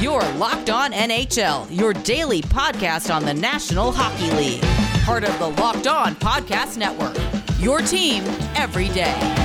You're Locked On NHL, your daily podcast on the National Hockey League. Part of the Locked On Podcast Network, your team every day.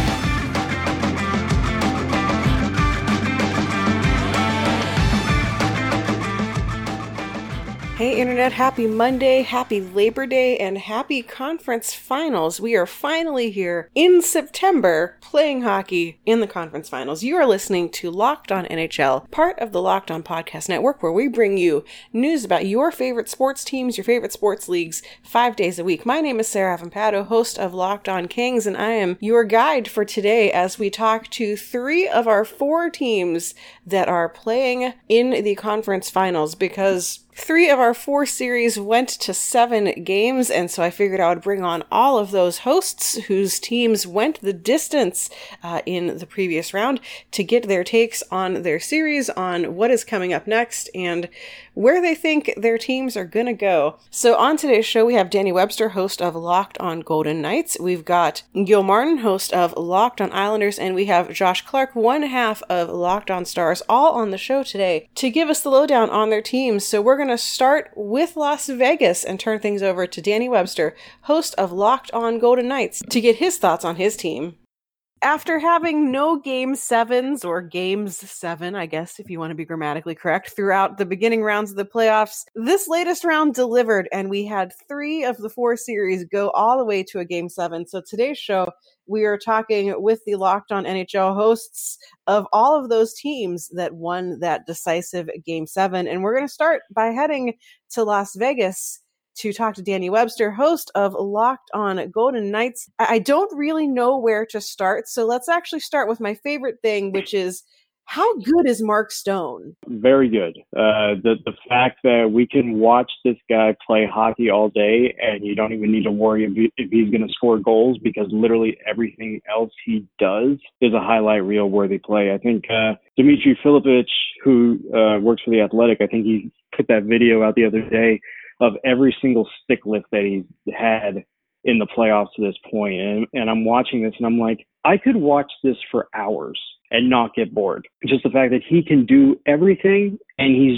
Hey Internet, happy Monday, happy Labor Day, and happy conference finals. We are finally here in September playing hockey in the conference finals. You are listening to Locked On NHL, part of the Locked On Podcast Network, where we bring you news about your favorite sports teams, your favorite sports leagues, 5 days a week. My name is Sarah Avampado, host of Locked On Kings, and I am your guide for today as we talk to 3 of our 4 teams that are playing in the conference finals, because 3 of our 4 series went to 7 games, and so I figured I would bring on all of those hosts whose teams went the distance in the previous round to get their takes on their series, on what is coming up next, and where they think their teams are going to go. So on today's show, we have Danny Webster, host of Locked On Golden Knights. We've got Gil Martin, host of Locked On Islanders, and we have Josh Clark, one half of Locked On Stars, all on the show today to give us the lowdown on their teams. So we're going to start with Las Vegas and turn things over to Danny Webster, host of Locked On Golden Knights, to get his thoughts on his team. After having no game 7s, or games 7, I guess, if you want to be grammatically correct, throughout the beginning rounds of the playoffs, this latest round delivered, and we had 3 of the 4 series go all the way to a game 7. So today's show, we are talking with the Locked On NHL hosts of all of those teams that won that decisive game 7. And we're going to start by heading to Las Vegas to talk to Danny Webster, host of Locked On Golden Knights. I don't really know where to start, so let's actually start with my favorite thing, which is, how good is Mark Stone? Very good. The fact that we can watch this guy play hockey all day and you don't even need to worry if he's going to score goals, because literally everything else he does is a highlight reel worthy play. I think Dmitry Filipovich, who works for The Athletic, I think he put that video out the other day of every single stick lift that he's had in the playoffs to this point. And I'm watching this and I'm like, I could watch this for hours and not get bored. Just the fact that he can do everything and he's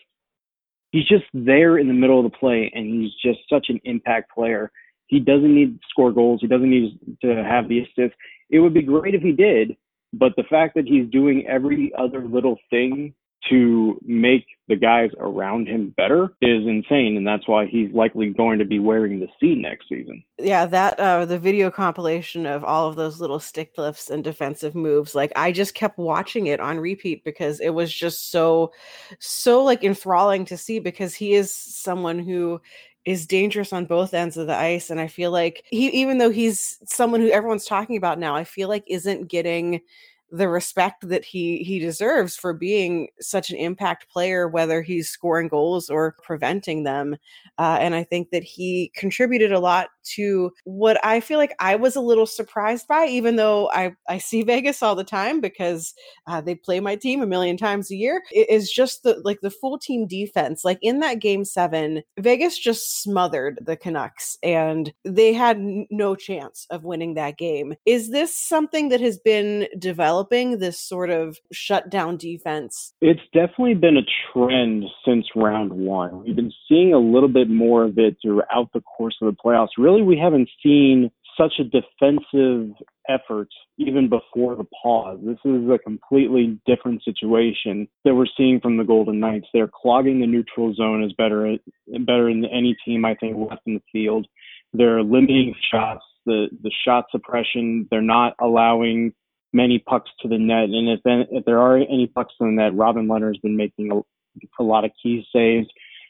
just there in the middle of the play, and he's just such an impact player. He doesn't need to score goals. He doesn't need to have the assists. It would be great if he did, but the fact that he's doing every other little thing to make the guys around him better is insane, and that's why he's likely going to be wearing the C next season. Yeah, that the video compilation of all of those little stick lifts and defensive moves, like, I just kept watching it on repeat because it was just so like enthralling to see, because he is someone who is dangerous on both ends of the ice, and I feel like even though he's someone who everyone's talking about now, I feel like isn't getting the respect that he deserves for being such an impact player, whether he's scoring goals or preventing them. And I think that he contributed a lot to what I feel like I was a little surprised by, even though I see Vegas all the time because they play my team a million times a year. It is just the full team defense. Like in that game 7, Vegas just smothered the Canucks and they had no chance of winning that game. Is this something that has been developing, this sort of shutdown defense? It's definitely been a trend since round 1. We've been seeing a little bit more of it throughout the course of the playoffs. Really, we haven't seen such a defensive effort even before the pause. This is a completely different situation that we're seeing from the Golden Knights. They're clogging the neutral zone as better than any team, I think, left in the field. They're limiting shots, the shot suppression. They're not allowing many pucks to the net. And if there are any pucks to the net, Robin Lehner's been making a lot of key saves.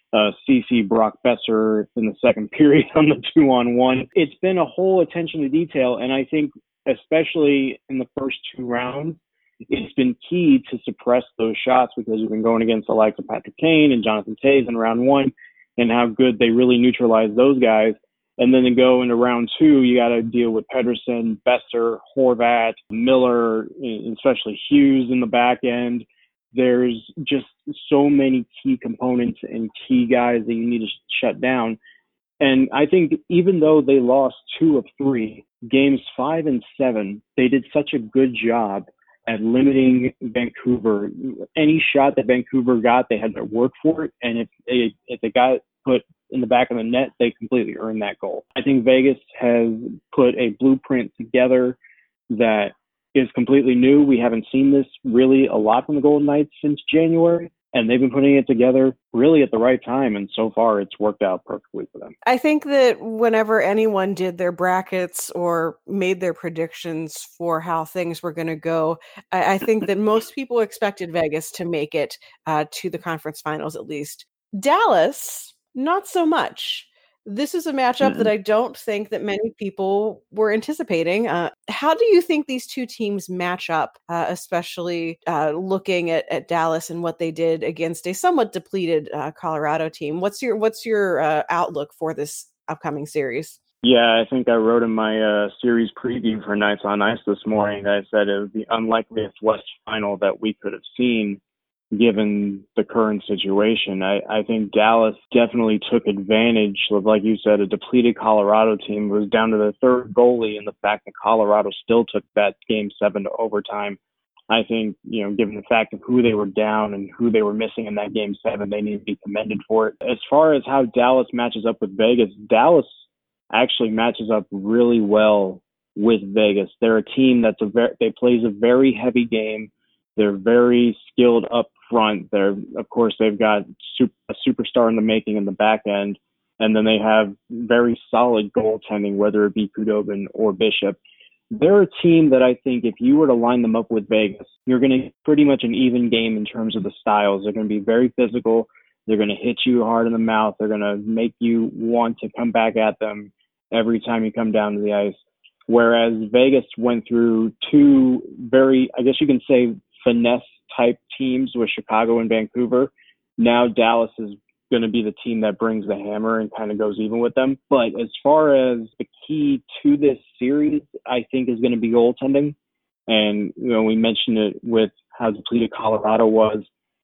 CC Brock Besser in the second period on the 2-on-1. It's been a whole attention to detail, and I think especially in the first 2 rounds, it's been key to suppress those shots, because we've been going against the likes of Patrick Kane and Jonathan Toews in round 1, and how good they really neutralize those guys. And then to go into round 2, you got to deal with Pedersen, Besser, Horvat, Miller, especially Hughes in the back end. There's just so many key components and key guys that you need to shut down. And I think even though they lost 2 of 3, games 5 and 7, they did such a good job at limiting Vancouver. Any shot that Vancouver got, they had to work for it. And if they got it put in the back of the net, they completely earned that goal. I think Vegas has put a blueprint together that is completely new. We haven't seen this really a lot from the Golden Knights since January. And they've been putting it together really at the right time. And so far, it's worked out perfectly for them. I think that whenever anyone did their brackets or made their predictions for how things were going to go, I think that most people expected Vegas to make it to the conference finals at least. Dallas, not so much. This is a matchup that I don't think that many people were anticipating. How do you think these two teams match up, especially looking at Dallas and what they did against a somewhat depleted Colorado team? What's your outlook for this upcoming series? Yeah, I think I wrote in my series preview for Knights on Ice this morning that I said it was the unlikeliest West final that we could have seen given the current situation. I think Dallas definitely took advantage of, like you said, a depleted Colorado team. It was down to the third goalie, and the fact that Colorado still took that game 7 to overtime. I think, given the fact of who they were down and who they were missing in that game 7, they need to be commended for it. As far as how Dallas matches up with Vegas, Dallas actually matches up really well with Vegas. They're a team they plays a very heavy game. They're very skilled up front. They've got a superstar in the making in the back end, and then they have very solid goaltending, whether it be Khudobin or Bishop. They're a team that I think if you were to line them up with Vegas, you're going to get pretty much an even game in terms of the styles. They're going to be very physical. They're going to hit you hard in the mouth. They're going to make you want to come back at them every time you come down to the ice. Whereas Vegas went through two very, I guess you can say, finesse type teams with Chicago and Vancouver. Now Dallas is going to be the team that brings the hammer and kind of goes even with them. But as far as the key to this series, I think is going to be goaltending. And, we mentioned it with how depleted Colorado was.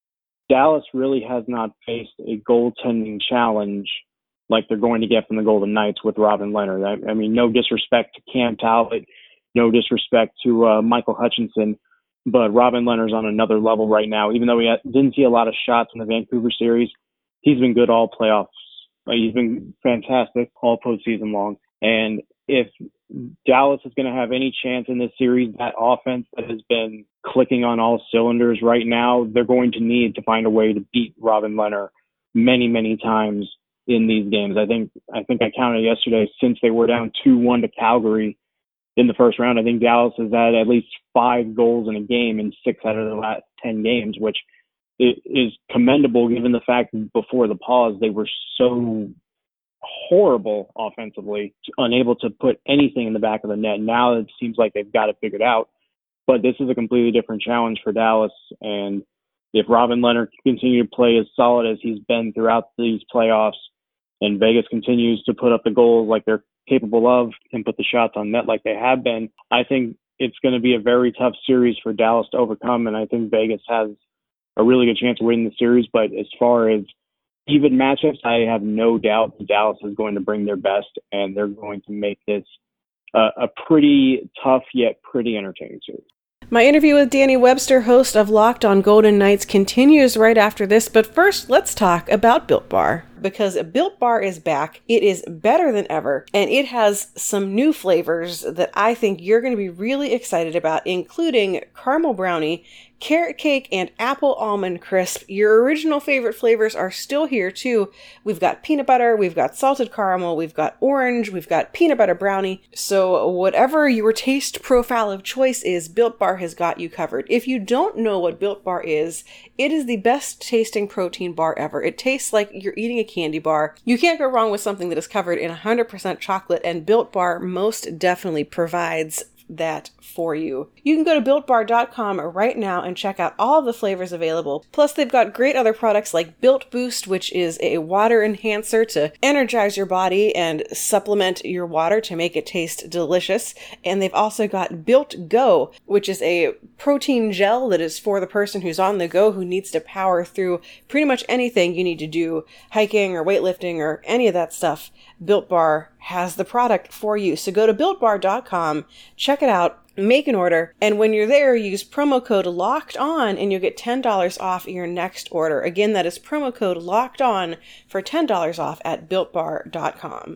Dallas really has not faced a goaltending challenge like they're going to get from the Golden Knights with Robin Leonard. I mean, no disrespect to Cam Talbot, no disrespect to Michael Hutchinson, but Robin Leonard's on another level right now. Even though we didn't see a lot of shots in the Vancouver series, he's been good all playoffs. He's been fantastic all postseason long. And if Dallas is going to have any chance in this series, that offense that has been clicking on all cylinders right now, they're going to need to find a way to beat Robin Leonard many, many times in these games. I think I counted yesterday, since they were down 2-1 to Calgary in the first round, I think Dallas has had at least 5 goals in a game in 6 out of the last 10 games, which is commendable given the fact that before the pause, they were so horrible offensively, unable to put anything in the back of the net. Now it seems like they've got it figured out, but this is a completely different challenge for Dallas. And if Robin Leonard can continue to play as solid as he's been throughout these playoffs, and Vegas continues to put up the goals like they're capable of and put the shots on net like they have been, I think it's going to be a very tough series for Dallas to overcome. And I think Vegas has a really good chance of winning the series. But as far as even matchups, I have no doubt that Dallas is going to bring their best, and they're going to make this a pretty tough yet pretty entertaining series. My interview with Danny Webster, host of Locked on Golden Knights, continues right after this. But first, let's talk about Built Bar. Because Built Bar is back. It is better than ever, and it has some new flavors that I think you're going to be really excited about, including caramel brownie, carrot cake, and apple almond crisp. Your original favorite flavors are still here too. We've got peanut butter, we've got salted caramel, we've got orange, we've got peanut butter brownie. So whatever your taste profile of choice is, Built Bar has got you covered. If you don't know what Built Bar is, it is the best tasting protein bar ever. It tastes like you're eating a candy bar. You can't go wrong with something that is covered in 100% chocolate, and Built Bar most definitely provides that for you. You can go to BuiltBar.com right now and check out all of the flavors available. Plus, they've got great other products like Built Boost, which is a water enhancer to energize your body and supplement your water to make it taste delicious. And they've also got Built Go, which is a protein gel that is for the person who's on the go, who needs to power through pretty much anything you need to do, hiking or weightlifting or any of that stuff. Built Bar has the product for you. So go to BuiltBar.com, check it out. make an order, and when you're there, use promo code Locked On, and you'll get $10 off your next order. Again, that is promo code Locked On for $10 off at BuiltBar.com.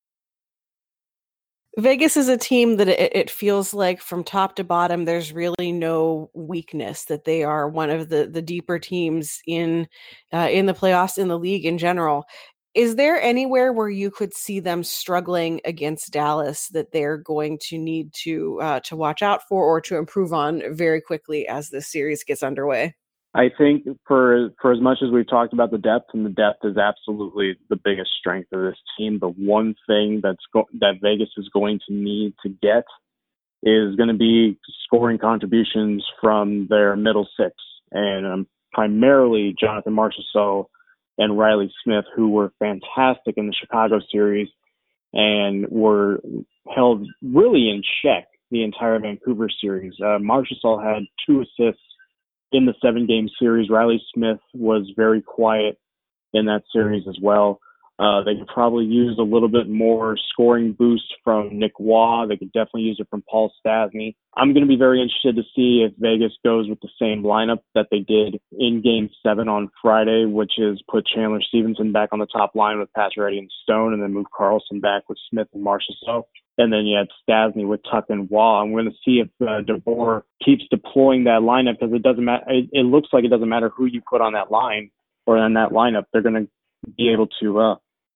Vegas is a team that it feels like from top to bottom, there's really no weakness, that they are one of the deeper teams in the playoffs, in the league in general. Is there anywhere where you could see them struggling against Dallas that they're going to need to watch out for or to improve on very quickly as this series gets underway? I think for as much as we've talked about the depth, and the depth is absolutely the biggest strength of this team, the one thing that Vegas is going to need to get is going to be scoring contributions from their middle six, and primarily Jonathan Marchessault and Riley Smith, who were fantastic in the Chicago series and were held really in check the entire Vancouver series. Marchessault had 2 assists in the 7-game series. Riley Smith was very quiet in that series as well. They could probably use a little bit more scoring boost from Nick Waugh. They could definitely use it from Paul Stastny. I'm going to be very interested to see if Vegas goes with the same lineup that they did in Game 7 on Friday, which is put Chandler Stevenson back on the top line with Pacioretty and Stone, and then move Karlsson back with Smith and Marchessault. And then you had Stastny with Tuch and Waugh. I'm going to see if DeBoer keeps deploying that lineup, because it doesn't matter. It looks like it doesn't matter who you put on that line or in that lineup. They're going to be able to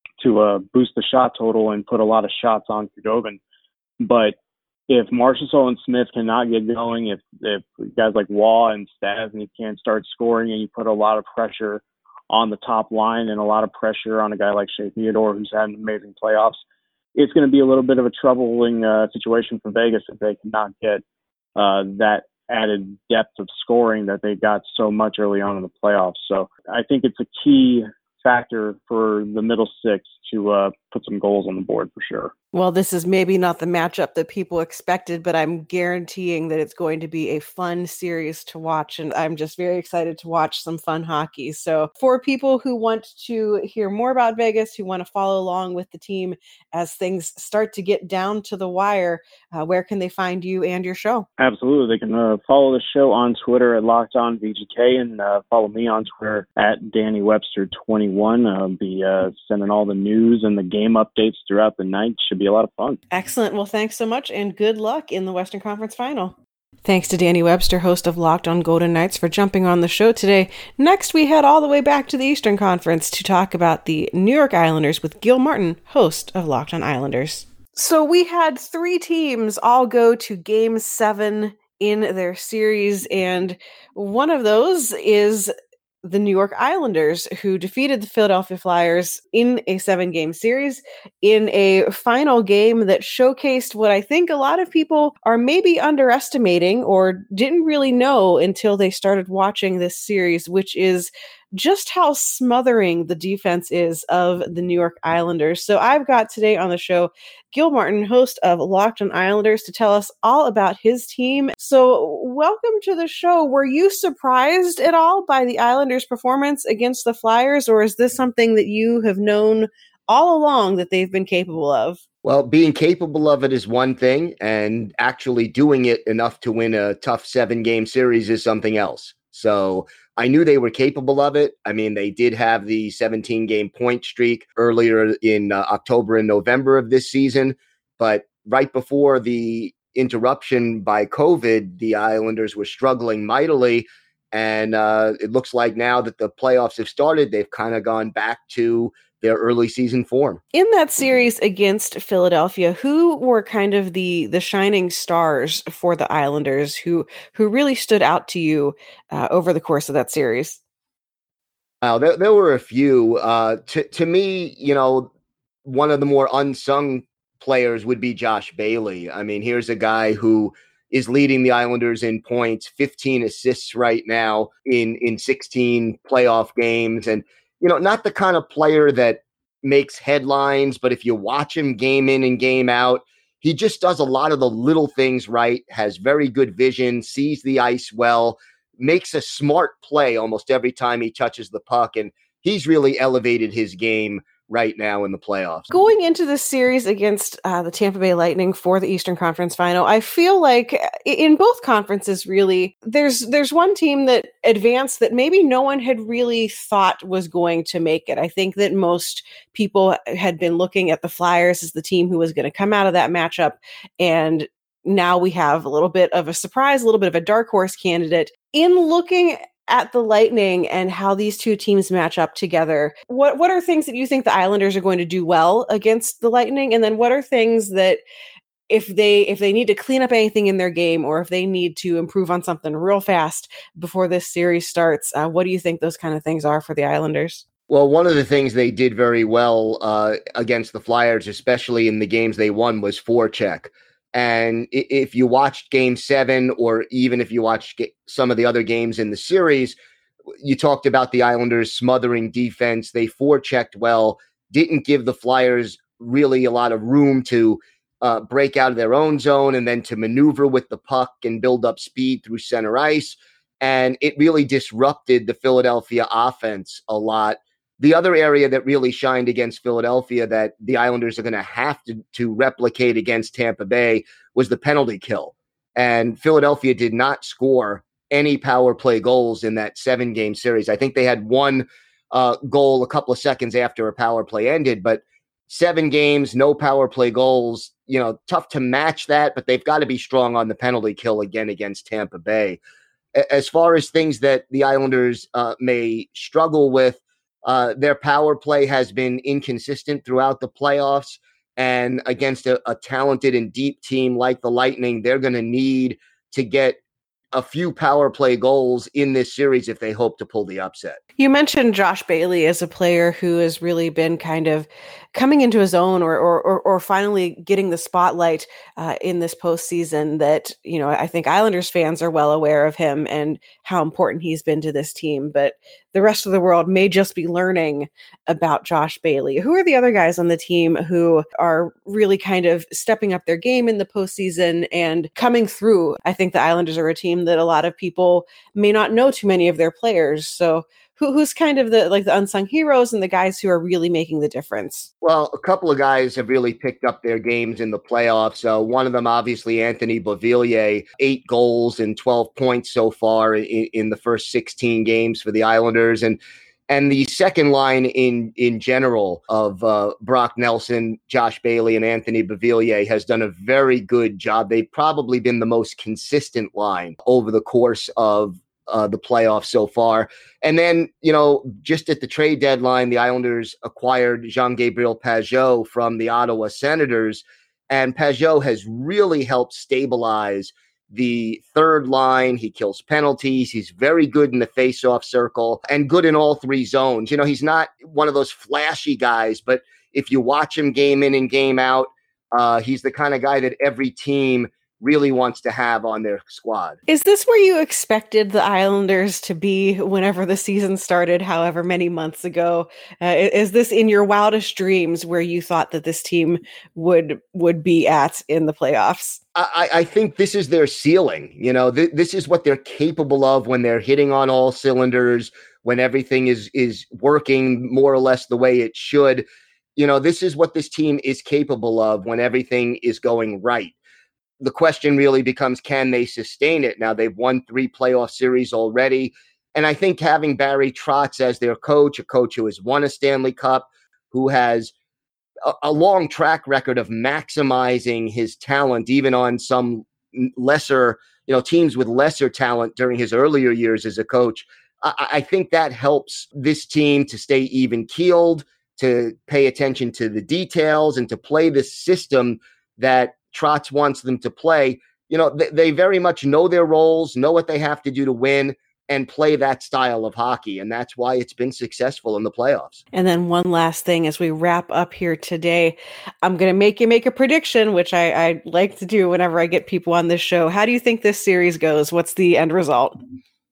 boost the shot total and put a lot of shots on Khudobin. But if Marchessault and Smith cannot get going, if guys like Waugh and Stastny can't start scoring, and you put a lot of pressure on the top line and a lot of pressure on a guy like Shea Theodore, who's had an amazing playoffs, it's going to be a little bit of a troubling situation for Vegas if they cannot get that added depth of scoring that they got so much early on in the playoffs. So I think it's a key factor for the middle six to put some goals on the board for sure. Well, this is maybe not the matchup that people expected, but I'm guaranteeing that it's going to be a fun series to watch, and I'm just very excited to watch some fun hockey. So for people who want to hear more about Vegas, who want to follow along with the team as things start to get down to the wire, where can they find you and your show? Absolutely. They can follow the show on Twitter at LockedOnVGK, and follow me on Twitter at DannyWebster21. I'll be sending all the news and the game updates throughout the night. Should be a lot of fun. Excellent. Well, thanks so much, and good luck in the Western Conference Final. Thanks to Danny Webster, host of Locked On Golden Knights, for jumping on the show today. Next, we head all the way back to the Eastern Conference to talk about the New York Islanders with Gil Martin, host of Locked On Islanders. So we had 3 teams all go to Game 7 in their series, and one of those is the New York Islanders, who defeated the Philadelphia Flyers in a 7-game series in a final game that showcased what I think a lot of people are maybe underestimating or didn't really know until they started watching this series, which is just how smothering the defense is of the New York Islanders. So I've got today on the show Gil Martin, host of Locked On Islanders, to tell us all about his team. So welcome to the show. Were you surprised at all by the Islanders' performance against the Flyers, or is this something that you have known all along that they've been capable of? Well, being capable of it is one thing, and actually doing it enough to win a tough 7-game series is something else. So I knew they were capable of it. I mean, they did have the 17-game point streak earlier in October and November of this season. But right before the interruption by COVID, the Islanders were struggling mightily. And it looks like now that the playoffs have started, they've kind of gone back to their early season form. In that series against Philadelphia, who were kind of the shining stars for the Islanders who really stood out to you over the course of that series? There were a few. To me, you know, one of the more unsung players would be Josh Bailey. I mean, here's a guy who is leading the Islanders in points, 15 assists right now in 16 playoff games. And, you know, not the kind of player that makes headlines, but if you watch him game in and game out, he just does a lot of the little things right, has very good vision, sees the ice well, makes a smart play almost every time he touches the puck. And he's really elevated his game right now in the playoffs. Going into this series against the Tampa Bay Lightning for the Eastern Conference Final, I feel like in both conferences, really, there's one team that advanced that maybe no one had really thought was going to make it. I think that most people had been looking at the Flyers as the team who was going to come out of that matchup, and now we have a little bit of a surprise, a little bit of a dark horse candidate. In looking at the Lightning and how these two teams match up together, what are things that you think the Islanders are going to do well against the Lightning? And then what are things that if they need to clean up anything in their game, or if they need to improve on something real fast before this series starts, what do you think those kind of things are for the Islanders? Well, one of the things they did very well against the Flyers, especially in the games they won, was forecheck. And if you watched Game 7, or even if you watched some of the other games in the series, you talked about the Islanders smothering defense. They forechecked well, didn't give the Flyers really a lot of room to break out of their own zone and then to maneuver with the puck and build up speed through center ice. And it really disrupted the Philadelphia offense a lot. The other area that really shined against Philadelphia that the Islanders are going to have to replicate against Tampa Bay was the penalty kill. And Philadelphia did not score any power play goals in that 7-game series. I think they had one goal a couple of seconds after a power play ended, but 7 games, no power play goals, tough to match that, but they've got to be strong on the penalty kill again against Tampa Bay. As far as things that the Islanders may struggle with, their power play has been inconsistent throughout the playoffs, and against a talented and deep team like the Lightning, they're going to need to get a few power play goals in this series if they hope to pull the upset. You mentioned Josh Bailey as a player who has really been kind of coming into his own, or finally getting the spotlight in this postseason. That, I think Islanders fans are well aware of him and how important he's been to this team, but the rest of the world may just be learning about Josh Bailey. Who are the other guys on the team who are really kind of stepping up their game in the postseason and coming through? I think the Islanders are a team that a lot of people may not know too many of their players. So who's kind of the unsung heroes and the guys who are really making the difference? Well, a couple of guys have really picked up their games in the playoffs. One of them, obviously, Anthony Beauvillier, 8 goals and 12 points so far in the first 16 games for the Islanders. And the second line in general of Brock Nelson, Josh Bailey, and Anthony Beauvillier has done a very good job. They've probably been the most consistent line over the course of the playoffs so far. And then, just at the trade deadline, the Islanders acquired Jean-Gabriel Pageau from the Ottawa Senators, and Pageau has really helped stabilize the third line. He kills penalties. He's very good in the face-off circle and good in all 3 zones. He's not one of those flashy guys, but if you watch him game in and game out, he's the kind of guy that every team really wants to have on their squad. Is this where you expected the Islanders to be whenever the season started, however many months ago? Is this in your wildest dreams where you thought that this team would be at in the playoffs? I think this is their ceiling. This is what they're capable of when they're hitting on all cylinders, when everything is working more or less the way it should. This is what this team is capable of when everything is going right. The question really becomes, can they sustain it? Now, they've won 3 playoff series already. And I think having Barry Trotz as their coach, a coach who has won a Stanley Cup, who has a long track record of maximizing his talent, even on some lesser, teams with lesser talent during his earlier years as a coach, I think that helps this team to stay even keeled, to pay attention to the details, and to play the system that Trotz wants them to play. They very much know their roles, know what they have to do to win, and play that style of hockey. And that's why it's been successful in the playoffs. And then one last thing as we wrap up here today, I'm going to make you make a prediction, which I like to do whenever I get people on this show. How do you think this series goes? What's the end result?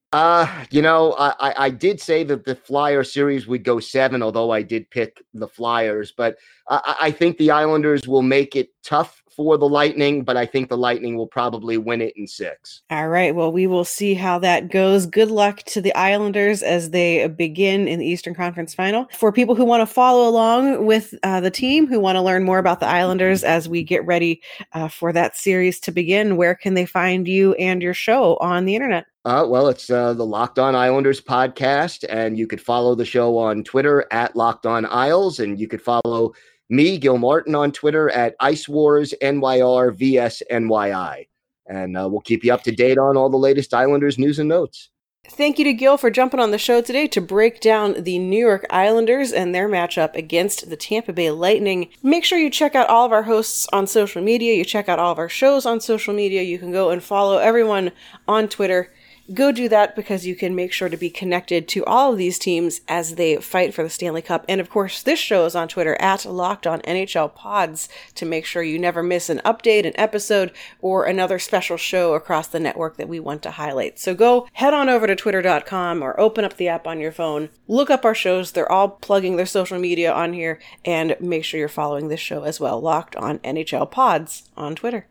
I did say that the Flyer series would go 7, although I did pick the Flyers. But I think the Islanders will make it tough for the Lightning, but I think the Lightning will probably win it in 6. All right. Well, we will see how that goes. Good luck to the Islanders as they begin in the Eastern Conference Final. For people who want to follow along with the team, who want to learn more about the Islanders as we get ready for that series to begin, where can they find you and your show on the internet? Well, it's the Locked On Islanders podcast, and you could follow the show on Twitter at Locked On Isles, and you could follow me, Gil Martin, on Twitter at Ice Wars NYR VSNYI. And we'll keep you up to date on all the latest Islanders news and notes. Thank you to Gil for jumping on the show today to break down the New York Islanders and their matchup against the Tampa Bay Lightning. Make sure you check out all of our hosts on social media. You check out all of our shows on social media. You can go and follow everyone on Twitter. Go do that because you can make sure to be connected to all of these teams as they fight for the Stanley Cup. And of course, this show is on Twitter at Locked On NHL Pods to make sure you never miss an update, an episode, or another special show across the network that we want to highlight. So go head on over to twitter.com or open up the app on your phone. Look up our shows. They're all plugging their social media on here. And make sure you're following this show as well. Locked On NHL Pods on Twitter.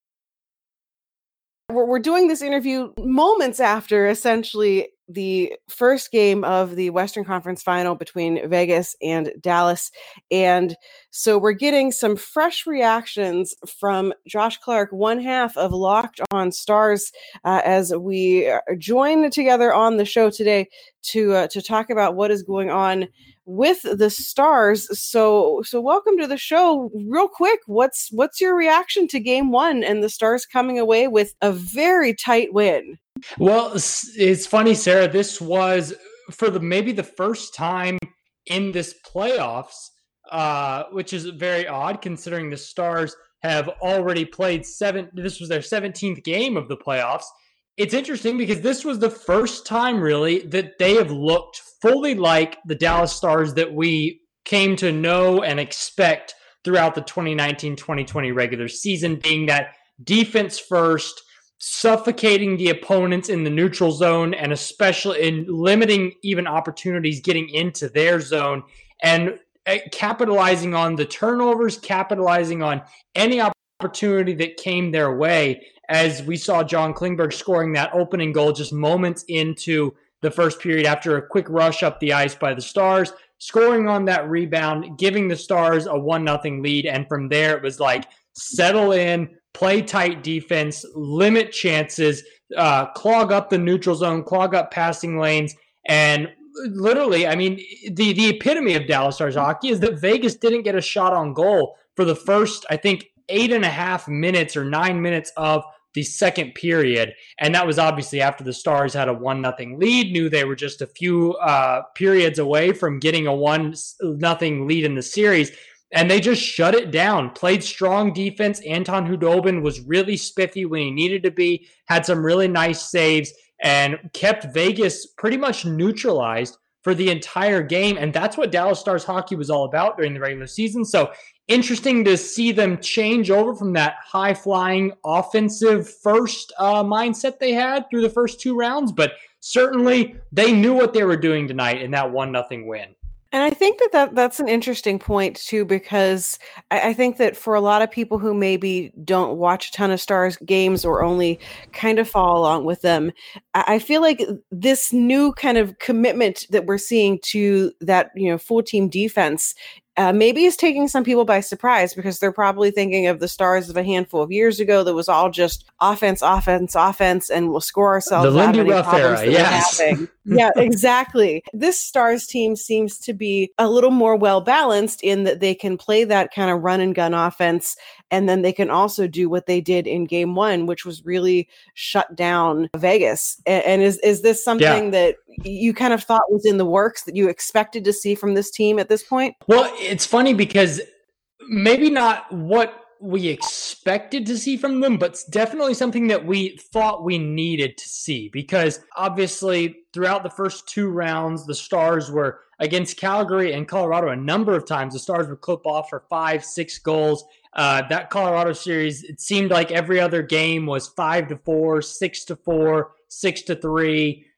We're doing this interview moments after essentially the first game of the Western Conference Final between Vegas and Dallas. And so we're getting some fresh reactions from Josh Clark, one half of Locked On Stars, as we join together on the show today to talk about what is going on with the Stars. So welcome to the show. Real quick, what's your reaction to Game 1 and the Stars coming away with a very tight win? Well, it's funny, Sarah. This was for maybe the first time in this playoffs, which is very odd considering the Stars have already played 7. This was their 17th game of the playoffs. It's interesting because this was the first time really that they have looked fully like the Dallas Stars that we came to know and expect throughout the 2019-2020 regular season, being that defense first, suffocating the opponents in the neutral zone, and especially in limiting even opportunities getting into their zone, and capitalizing on the turnovers, capitalizing on any opportunity that came their way, as we saw John Klingberg scoring that opening goal just moments into the first period after a quick rush up the ice by the Stars, scoring on that rebound, giving the Stars a 1-0 lead. And from there, it was like settle in, play tight defense, limit chances, clog up the neutral zone, clog up passing lanes. And literally, I mean, the epitome of Dallas Stars hockey is that Vegas didn't get a shot on goal for the first, I think, 8.5 minutes or 9 minutes of the second period. And that was obviously after the Stars had a 1-0 lead, knew they were just a few periods away from getting a 1-0 lead in the series. And they just shut it down, played strong defense. Anton Khudobin was really spiffy when he needed to be, had some really nice saves, and kept Vegas pretty much neutralized for the entire game. And that's what Dallas Stars hockey was all about during the regular season. So interesting to see them change over from that high-flying offensive first mindset they had through the first 2 rounds. But certainly they knew what they were doing tonight in that 1-0 win. And I think that's an interesting point, too, because I think that for a lot of people who maybe don't watch a ton of Stars games or only kind of follow along with them, I feel like this new kind of commitment that we're seeing to that, full team defense maybe is taking some people by surprise, because they're probably thinking of the Stars of a handful of years ago that was all just offense, and we'll score ourselves the Lindy out of any Ruff problems era, that yes. we're having. Yeah, exactly. This Stars team seems to be a little more well-balanced in that they can play that kind of run-and-gun offense, and then they can also do what they did in Game 1, which was really shut down Vegas. And is this something that you kind of thought was in the works, that you expected to see from this team at this point? Well, it's funny because maybe not what we expected to see from them, but definitely something that we thought we needed to see, because obviously throughout the first 2 rounds, the Stars were against Calgary and Colorado a number of times. The Stars would clip off for 5-6 goals. That Colorado series, it seemed like every other game was 5-4, 6-4, 6-3.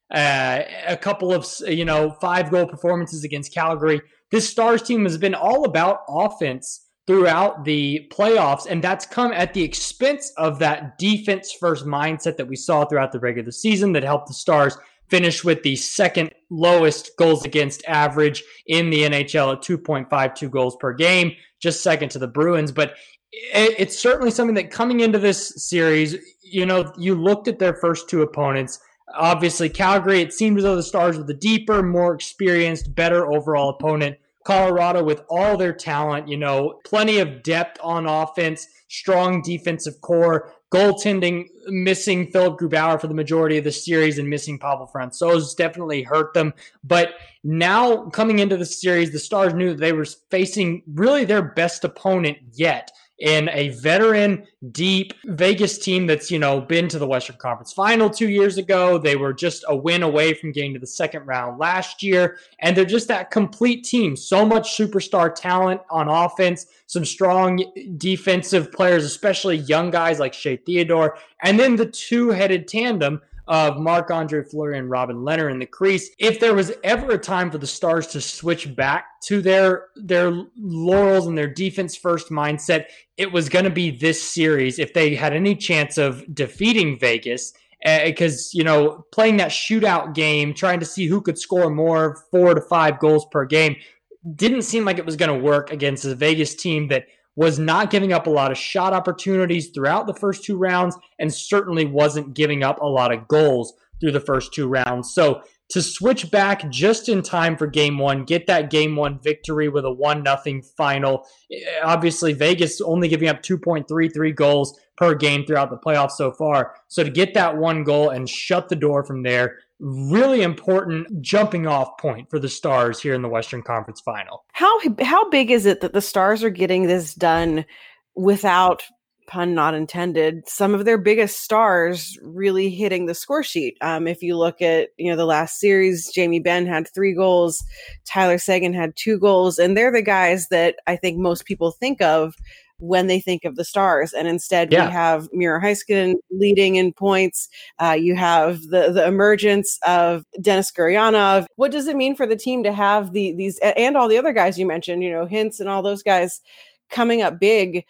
a couple of 5-goal performances against Calgary. This Stars team has been all about offense throughout the playoffs, and that's come at the expense of that defense-first mindset that we saw throughout the regular season that helped the Stars finish with the second lowest goals against average in the NHL at 2.52 goals per game, just second to the Bruins. But it's certainly something that coming into this series, you looked at their first two opponents. Obviously, Calgary, it seemed as though the Stars were the deeper, more experienced, better overall opponent. Colorado, with all their talent, plenty of depth on offense, strong defensive core, goaltending, missing Philip Grubauer for the majority of the series and missing Pavel Francouz definitely hurt them. But now coming into the series, the Stars knew that they were facing really their best opponent yet in a veteran, deep Vegas team that's, been to the Western Conference Final 2 years ago. They were just a win away from getting to the second round last year. And they're just that complete team. So much superstar talent on offense, some strong defensive players, especially young guys like Shea Theodore. And then the two-headed tandem of Marc-Andre Fleury and Robin Lehner in the crease. If there was ever a time for the Stars to switch back to their laurels and their defense-first mindset, it was going to be this series if they had any chance of defeating Vegas. Because, playing that shootout game, trying to see who could score more, 4 to 5 goals per game, didn't seem like it was going to work against a Vegas team that was not giving up a lot of shot opportunities throughout the first two rounds and certainly wasn't giving up a lot of goals through the first two rounds. So to switch back just in time for game one, get that game one victory with a 1-0 final. Obviously, Vegas only giving up 2.33 goals per game throughout the playoffs so far. So to get that one goal and shut the door from there, really important jumping off point for the Stars here in the Western Conference Final. How big is it that the Stars are getting this done without, pun not intended, some of their biggest stars really hitting the score sheet? If you look at the last series, Jamie Benn had 3 goals, Tyler Seguin had 2 goals, and they're the guys that I think most people think of when they think of the Stars. And instead we have Miro Heiskanen leading in points. You have the emergence of Denis Gurianov. What does it mean for the team to have these and all the other guys you mentioned, Hintz and all those guys coming up big?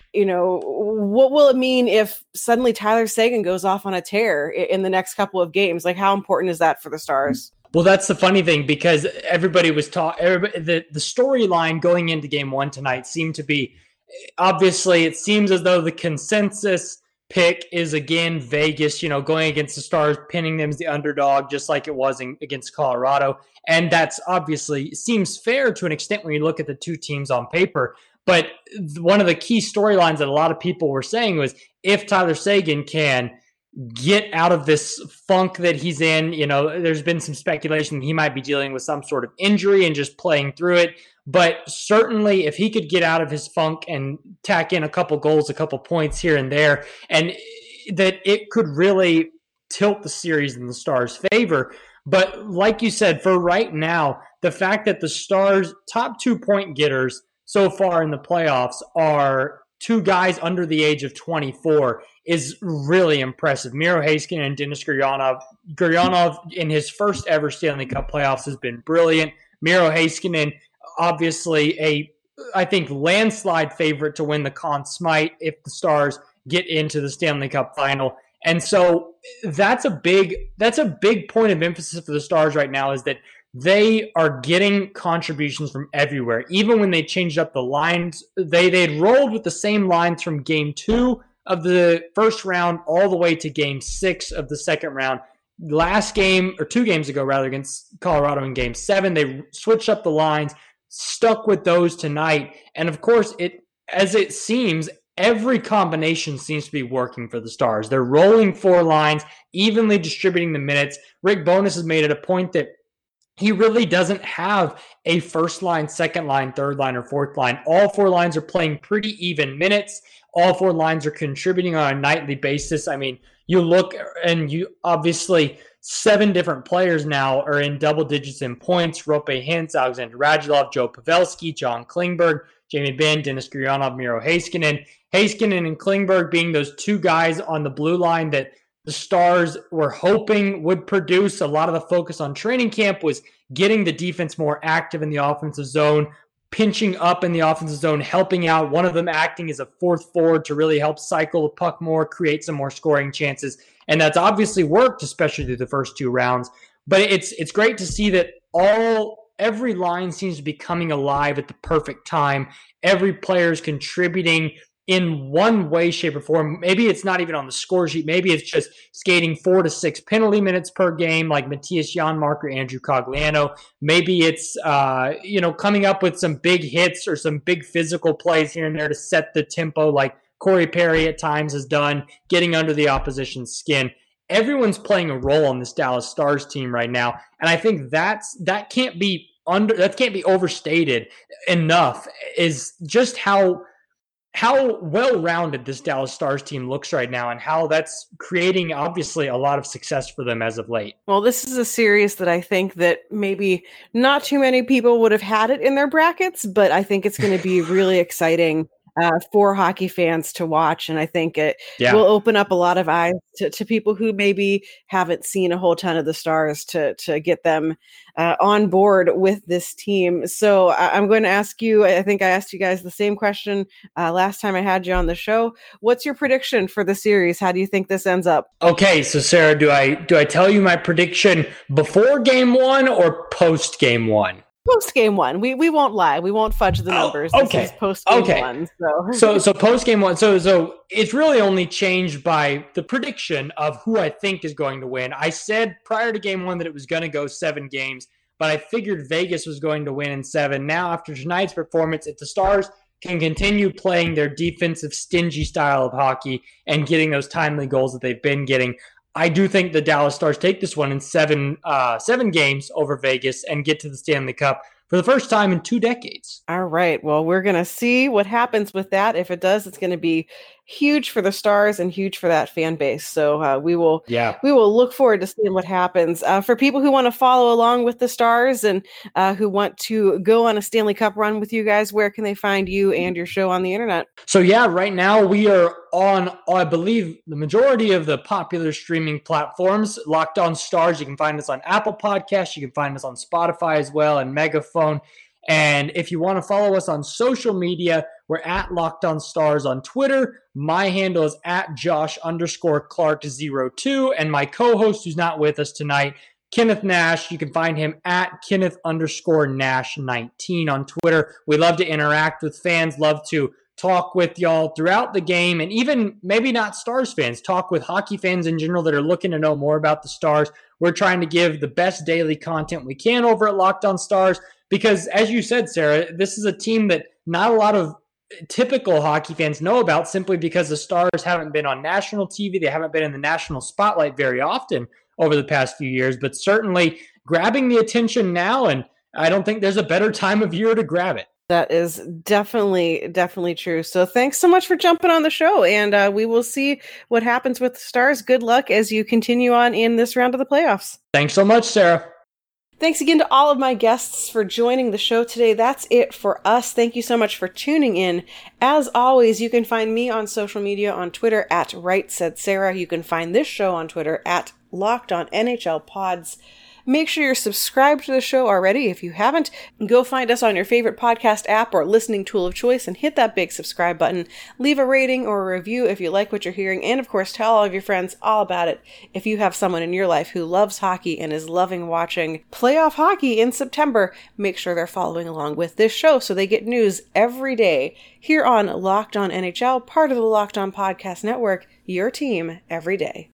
What will it mean if suddenly Tyler Seguin goes off on a tear in the next couple of games? Like, how important is that for the Stars? Well, that's the funny thing, because everybody was the storyline going into game one tonight seemed to be, obviously, it seems as though the consensus pick is again Vegas, going against the Stars, pinning them as the underdog, just like it was against Colorado. And that's obviously seems fair to an extent when you look at the two teams on paper. But one of the key storylines that a lot of people were saying was, if Tyler Seguin can get out of this funk that he's in, there's been some speculation that he might be dealing with some sort of injury and just playing through it. But certainly if he could get out of his funk and tack in a couple goals, a couple points here and there, and that it could really tilt the series in the Stars' favor. But like you said, for right now, the fact that the Stars' top 2 point getters so far in the playoffs are 2 guys under the age of 24 is really impressive. Miro Heiskanen and Denis Gurianov. Gurianov in his first ever Stanley Cup playoffs has been brilliant. Miro Heiskanen, obviously I think, landslide favorite to win the Conn Smythe if the Stars get into the Stanley Cup final. And so that's a big point of emphasis for the Stars right now, is that they are getting contributions from everywhere. Even when they changed up the lines, they'd rolled with the same lines from game 2 of the first round all the way to game 6 of the second round. Last game, or 2 games ago rather, against Colorado in game 7, they switched up the lines, stuck with those tonight. And of course, as it seems, every combination seems to be working for the Stars. They're rolling 4 lines, evenly distributing the minutes. Rick Bowness has made it a point that he really doesn't have a first line, second line, third line, or fourth line. All 4 lines are playing pretty even minutes. All 4 lines are contributing on a nightly basis. I mean, you look and you obviously 7 different players now are in double digits in points. Roope Hintz, Alexander Radulov, Joe Pavelski, John Klingberg, Jamie Benn, Denis Gurianov, Miro Heiskanen. Heiskanen and Klingberg being those 2 guys on the blue line that the Stars were hoping would produce. A lot of the focus on training camp was getting the defense more active in the offensive zone, pinching up in the offensive zone, helping out, one of them acting as a fourth forward to really help cycle the puck more, create some more scoring chances. And that's obviously worked, especially through the first 2 rounds. But it's great to see that every line seems to be coming alive at the perfect time. Every player is contributing in one way, shape, or form. Maybe it's not even on the score sheet. Maybe it's just skating 4 to 6 penalty minutes per game, like Matthias Janmark or Andrew Cogliano. Maybe it's coming up with some big hits or some big physical plays here and there to set the tempo, like Corey Perry at times has done, getting under the opposition's skin. Everyone's playing a role on this Dallas Stars team right now, and I think that can't be overstated enough. Is just how well-rounded this Dallas Stars team looks right now and how that's creating, obviously, a lot of success for them as of late. Well, this is a series that I think that maybe not too many people would have had it in their brackets, but I think it's going to be really exciting for hockey fans to watch. And I think it will open up a lot of eyes to people who maybe haven't seen a whole ton of the Stars to get them on board with this team. So I'm going to ask you, I think I asked you guys the same question last time I had you on the show. What's your prediction for the series? How do you think this ends up? Okay, so Sarah, do I tell you my prediction before game 1 or post game 1? Post game 1. We won't lie. We won't fudge the numbers. Okay. This is post game 1. So post game 1. So it's really only changed by the prediction of who I think is going to win. I said prior to game 1 that it was going to go 7 games, but I figured Vegas was going to win in 7. Now, after tonight's performance, if the Stars can continue playing their defensive, stingy style of hockey and getting those timely goals that they've been getting, I do think the Dallas Stars take this one in 7 games over Vegas and get to the Stanley Cup for the first time in 2 decades. All right. Well, we're going to see what happens with that. If it does, it's going to be huge for the Stars and huge for that fan base. So we will look forward to seeing what happens. For people who want to follow along with the Stars and who want to go on a Stanley Cup run with you guys, where can they find you and your show on the internet? So right now we are on, I believe, the majority of the popular streaming platforms. Locked On Stars, you can find us on Apple Podcasts, you can find us on Spotify as well, and Megaphone. And if you want to follow us on social media, we're at Locked On Stars on Twitter. My handle is at Josh_Clark02. And my co-host who's not with us tonight, Kenneth Nash, you can find him at Kenneth_Nash19 on Twitter. We love to interact with fans, love to talk with y'all throughout the game, and even maybe not Stars fans, talk with hockey fans in general that are looking to know more about the Stars. We're trying to give the best daily content we can over at Locked On Stars because, as you said, Sarah, this is a team that not a lot of typical hockey fans know about simply because the Stars haven't been on national TV. They haven't been in the national spotlight very often over the past few years, but certainly grabbing the attention now, and I don't think there's a better time of year to grab it. That is definitely true. So thanks so much for jumping on the show, and we will see what happens with the Stars. Good luck as you continue on in this round of the playoffs. Thanks so much, Sarah. Thanks again to all of my guests for joining the show today. That's it for us. Thank you so much for tuning in. As always, you can find me on social media on Twitter at RightSaidSarah. You can find this show on Twitter at LockedOnNHLPods. Make sure you're subscribed to the show already. If you haven't, go find us on your favorite podcast app or listening tool of choice and hit that big subscribe button. Leave a rating or a review if you like what you're hearing. And of course, tell all of your friends all about it. If you have someone in your life who loves hockey and is loving watching playoff hockey in September, make sure they're following along with this show so they get news every day here on Locked On NHL, part of the Locked On Podcast Network, your team every day.